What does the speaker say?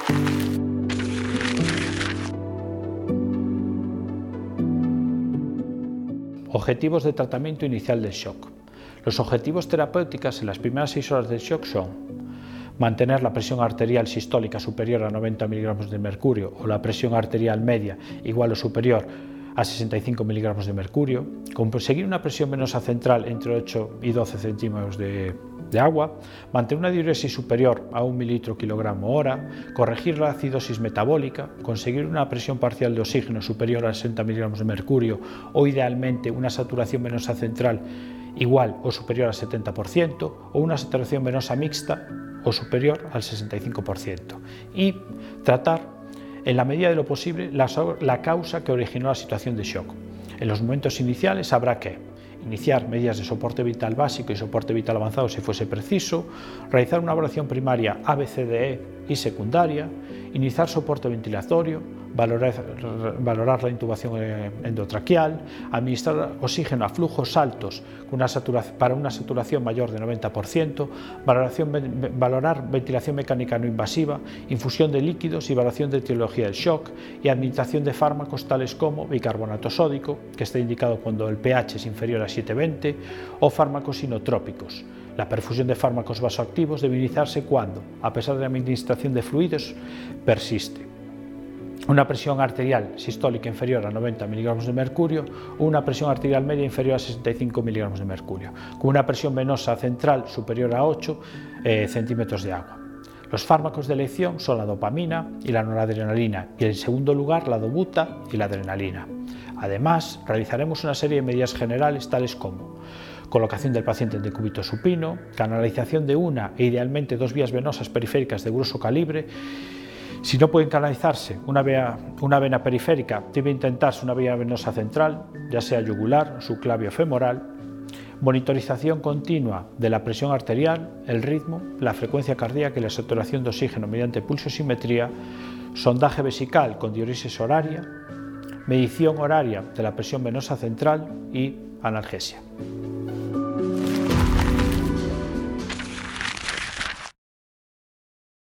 Objetivos de tratamiento inicial del shock. Los objetivos terapéuticos en las primeras 6 horas del shock son mantener la presión arterial sistólica superior a 90 miligramos de mercurio o la presión arterial media igual o superior a 65 miligramos de mercurio, conseguir una presión venosa central entre 8 y 12 centímetros de agua, mantener una diuresis superior a 1 mililitro kilogramo hora, corregir la acidosis metabólica, conseguir una presión parcial de oxígeno superior a 60 miligramos de mercurio o idealmente una saturación venosa central igual o superior al 70% o una saturación venosa mixta o superior al 65% y tratar en la medida de lo posible la causa que originó la situación de shock. En los momentos iniciales habrá que iniciar medidas de soporte vital básico y soporte vital avanzado si fuese preciso, realizar una evaluación primaria ABCDE y secundaria, iniciar soporte ventilatorio, valorar la intubación endotraqueal, administrar oxígeno a flujos altos para una saturación mayor de 90%, valorar ventilación mecánica no invasiva, infusión de líquidos y evaluación de etiología del shock y administración de fármacos tales como bicarbonato sódico, que está indicado cuando el pH es inferior a 7,20, o fármacos inotrópicos. La perfusión de fármacos vasoactivos debe iniciarse cuando, a pesar de la administración de fluidos, persiste una presión arterial sistólica inferior a 90 miligramos de mercurio o una presión arterial media inferior a 65 miligramos de mercurio, con una presión venosa central superior a 8 centímetros de agua. Los fármacos de elección son la dopamina y la noradrenalina y en segundo lugar la dobuta y la adrenalina. Además, realizaremos una serie de medidas generales tales como colocación del paciente en decúbito supino, canalización de una e idealmente 2 vías venosas periféricas de grueso calibre. Si no pueden canalizarse una vena periférica, debe intentarse una vía venosa central, ya sea yugular, subclavio femoral, monitorización continua de la presión arterial, el ritmo, la frecuencia cardíaca y la saturación de oxígeno mediante pulsosimetría, sondaje vesical con diuresis horaria, medición horaria de la presión venosa central y analgesia.